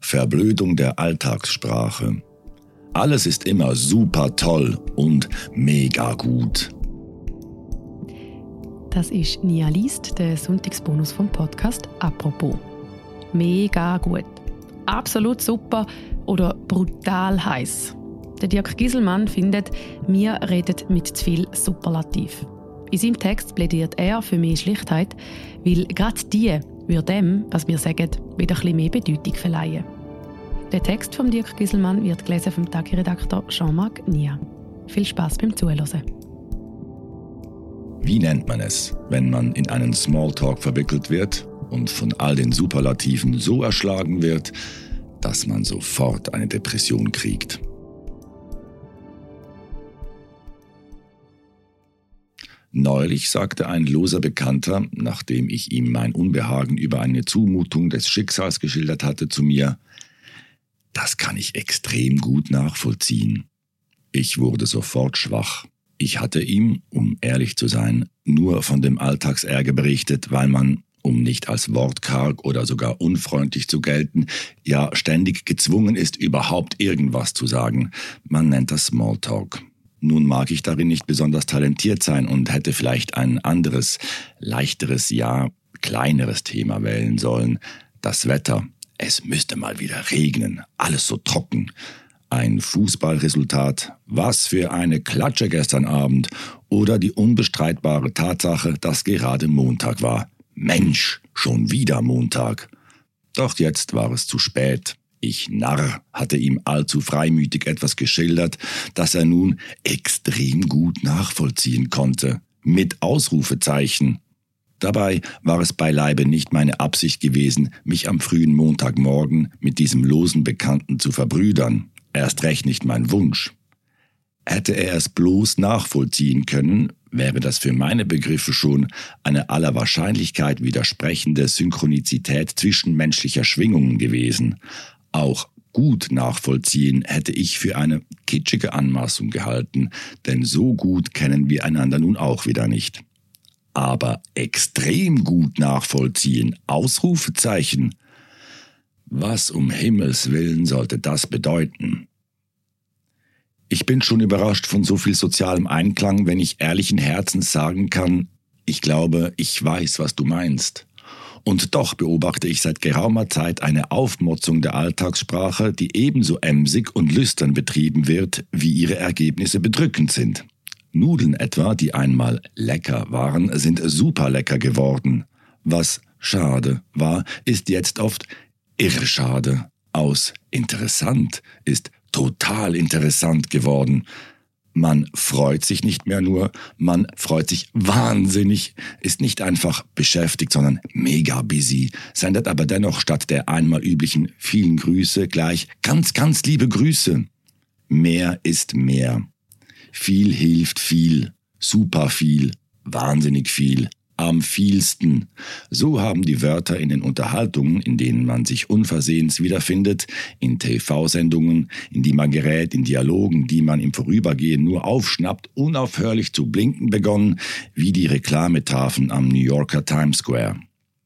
Verblödung der Alltagssprache. Alles ist immer super toll und mega gut. Das ist Nia liest, der Sonntagsbonus vom Podcast «Apropos». Mega gut, absolut super oder brutal heiß. Der Dirk Giselmann findet, wir reden mit zu viel Superlativ. In seinem Text plädiert er für mehr Schlichtheit, weil gerade die würde dem, was wir sagen, wieder ein bisschen mehr Bedeutung verleihen. Der Text von Dirk Giselmann wird gelesen vom Tagiredaktor Jean-Marc Nia. Viel Spass beim Zuhören. Wie nennt man es, wenn man in einen Smalltalk verwickelt wird und von all den Superlativen so erschlagen wird, dass man sofort eine Depression kriegt? Neulich sagte ein loser Bekannter, nachdem ich ihm mein Unbehagen über eine Zumutung des Schicksals geschildert hatte, zu mir: Das kann ich extrem gut nachvollziehen. Ich wurde sofort schwach. Ich hatte ihm, um ehrlich zu sein, nur von dem Alltagsärger berichtet, weil man, um nicht als wortkarg oder sogar unfreundlich zu gelten, ja ständig gezwungen ist, überhaupt irgendwas zu sagen. Man nennt das Smalltalk. Nun mag ich darin nicht besonders talentiert sein und hätte vielleicht ein anderes, leichteres, ja kleineres Thema wählen sollen. Das Wetter. Es müsste mal wieder regnen. Alles so trocken. Ein Fußballresultat. Was für eine Klatsche gestern Abend. Oder die unbestreitbare Tatsache, dass gerade Montag war. Mensch, schon wieder Montag. Doch jetzt war es zu spät. Ich Narr hatte ihm allzu freimütig etwas geschildert, das er nun extrem gut nachvollziehen konnte. Mit Ausrufezeichen. Dabei war es beileibe nicht meine Absicht gewesen, mich am frühen Montagmorgen mit diesem losen Bekannten zu verbrüdern. Erst recht nicht mein Wunsch. Hätte er es bloß nachvollziehen können, wäre das für meine Begriffe schon eine aller Wahrscheinlichkeit widersprechende Synchronizität zwischenmenschlicher Schwingungen gewesen. Auch gut nachvollziehen hätte ich für eine kitschige Anmaßung gehalten, denn so gut kennen wir einander nun auch wieder nicht. Aber extrem gut nachvollziehen, Ausrufezeichen. Was um Himmels Willen sollte das bedeuten? Ich bin schon überrascht von so viel sozialem Einklang, wenn ich ehrlichen Herzens sagen kann, ich glaube, ich weiß, was du meinst. Und doch beobachte ich seit geraumer Zeit eine Aufmotzung der Alltagssprache, die ebenso emsig und lüstern betrieben wird, wie ihre Ergebnisse bedrückend sind. Nudeln etwa, die einmal lecker waren, sind super lecker geworden. Was schade war, ist jetzt oft irrschade. Aus interessant ist total interessant geworden. Man freut sich nicht mehr nur, man freut sich wahnsinnig, ist nicht einfach beschäftigt, sondern mega busy, sendet aber dennoch statt der einmal üblichen vielen Grüße gleich ganz, ganz liebe Grüße. Mehr ist mehr. Viel hilft viel, super viel, wahnsinnig viel, am vielsten. So haben die Wörter in den Unterhaltungen, in denen man sich unversehens wiederfindet, in TV-Sendungen, in die man gerät, in Dialogen, die man im Vorübergehen nur aufschnappt, unaufhörlich zu blinken begonnen, wie die Reklametafeln am New Yorker Times Square.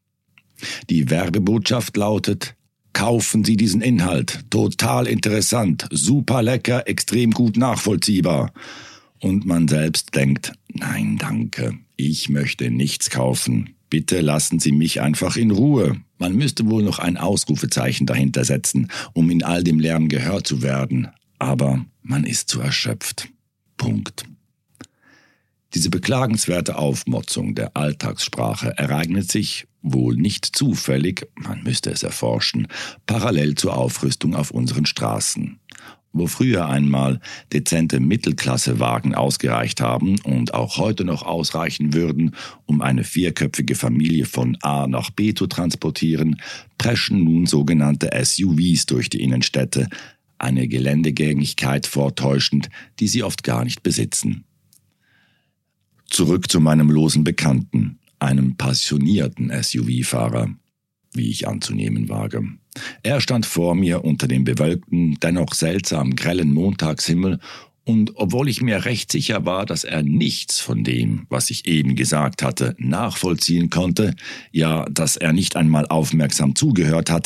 Die Werbebotschaft lautet: Kaufen Sie diesen Inhalt, total interessant, super lecker, extrem gut nachvollziehbar. Und man selbst denkt, nein, danke, ich möchte nichts kaufen. Bitte lassen Sie mich einfach in Ruhe. Man müsste wohl noch ein Ausrufezeichen dahinter setzen, um in all dem Lärm gehört zu werden. Aber man ist zu erschöpft. Punkt. Diese beklagenswerte Aufmotzung der Alltagssprache ereignet sich, wohl nicht zufällig, man müsste es erforschen, parallel zur Aufrüstung auf unseren Straßen. Wo früher einmal dezente Mittelklassewagen ausgereicht haben und auch heute noch ausreichen würden, um eine 4-köpfige Familie von A nach B zu transportieren, preschen nun sogenannte SUVs durch die Innenstädte, eine Geländegängigkeit vortäuschend, die sie oft gar nicht besitzen. Zurück zu meinem losen Bekannten, einem passionierten SUV-Fahrer, wie ich anzunehmen wage. Er stand vor mir unter dem bewölkten, dennoch seltsam grellen Montagshimmel, und obwohl ich mir recht sicher war, dass er nichts von dem, was ich eben gesagt hatte, nachvollziehen konnte, ja, dass er nicht einmal aufmerksam zugehört hatte,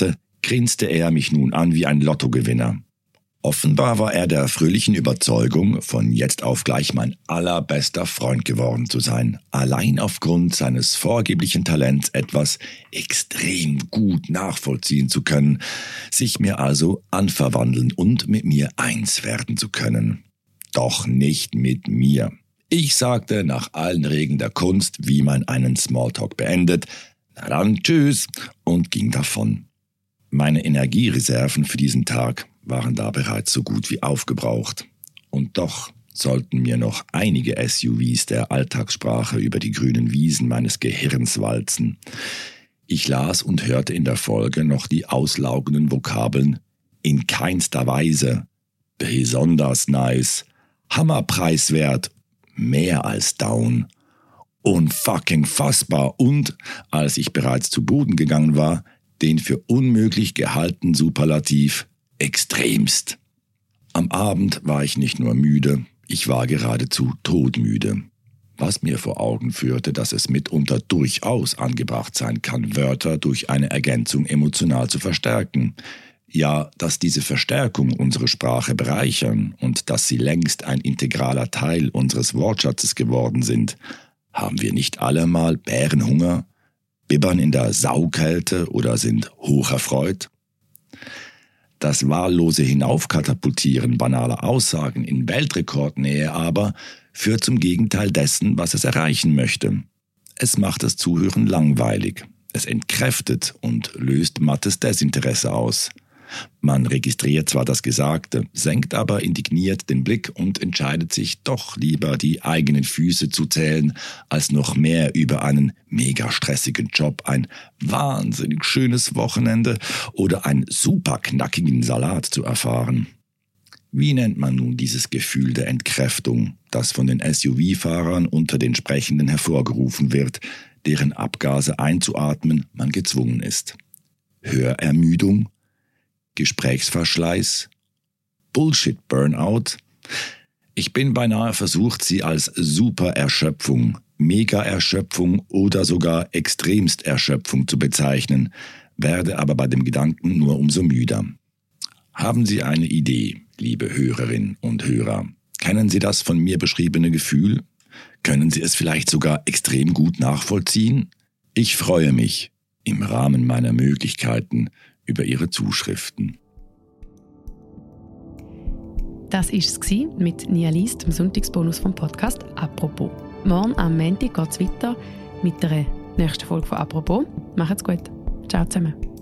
grinste er mich nun an wie ein Lottogewinner. Offenbar war er der fröhlichen Überzeugung, von jetzt auf gleich mein allerbester Freund geworden zu sein, allein aufgrund seines vorgeblichen Talents etwas extrem gut nachvollziehen zu können, sich mir also anverwandeln und mit mir eins werden zu können. Doch nicht mit mir. Ich sagte nach allen Regeln der Kunst, wie man einen Smalltalk beendet, na dann tschüss, und ging davon. Meine Energiereserven für diesen Tag waren da bereits so gut wie aufgebraucht. Und doch sollten mir noch einige SUVs der Alltagssprache über die grünen Wiesen meines Gehirns walzen. Ich las und hörte in der Folge noch die auslaugenden Vokabeln in keinster Weise, besonders nice, hammerpreiswert, mehr als down, unfucking fassbar und, als ich bereits zu Boden gegangen war, den für unmöglich gehaltenen Superlativ extremst. Am Abend war ich nicht nur müde, ich war geradezu todmüde. Was mir vor Augen führte, dass es mitunter durchaus angebracht sein kann, Wörter durch eine Ergänzung emotional zu verstärken. Ja, dass diese Verstärkung unsere Sprache bereichern und dass sie längst ein integraler Teil unseres Wortschatzes geworden sind. Haben wir nicht alle mal Bärenhunger, bibbern in der Saukälte oder sind hocherfreut? Das wahllose Hinaufkatapultieren banaler Aussagen in Weltrekordnähe aber führt zum Gegenteil dessen, was es erreichen möchte. Es macht das Zuhören langweilig, es entkräftet und löst mattes Desinteresse aus. Man registriert zwar das Gesagte, senkt aber indigniert den Blick und entscheidet sich doch lieber, die eigenen Füße zu zählen, als noch mehr über einen mega stressigen Job, ein wahnsinnig schönes Wochenende oder einen super knackigen Salat zu erfahren. Wie nennt man nun dieses Gefühl der Entkräftung, das von den SUV-Fahrern unter den Sprechenden hervorgerufen wird, deren Abgase einzuatmen man gezwungen ist? Hörermüdung? Gesprächsverschleiß? Bullshit-Burnout? Ich bin beinahe versucht, sie als Super-Erschöpfung, Mega-Erschöpfung oder sogar Extremst-Erschöpfung zu bezeichnen, werde aber bei dem Gedanken nur umso müder. Haben Sie eine Idee, liebe Hörerinnen und Hörer? Kennen Sie das von mir beschriebene Gefühl? Können Sie es vielleicht sogar extrem gut nachvollziehen? Ich freue mich, im Rahmen meiner Möglichkeiten, über Ihre Zuschriften. Das war es mit Nia Lies, dem Sonntagsbonus vom Podcast «Apropos». Morgen am Montag geht es weiter mit der nächsten Folge von «Apropos». Macht's gut. Ciao zusammen.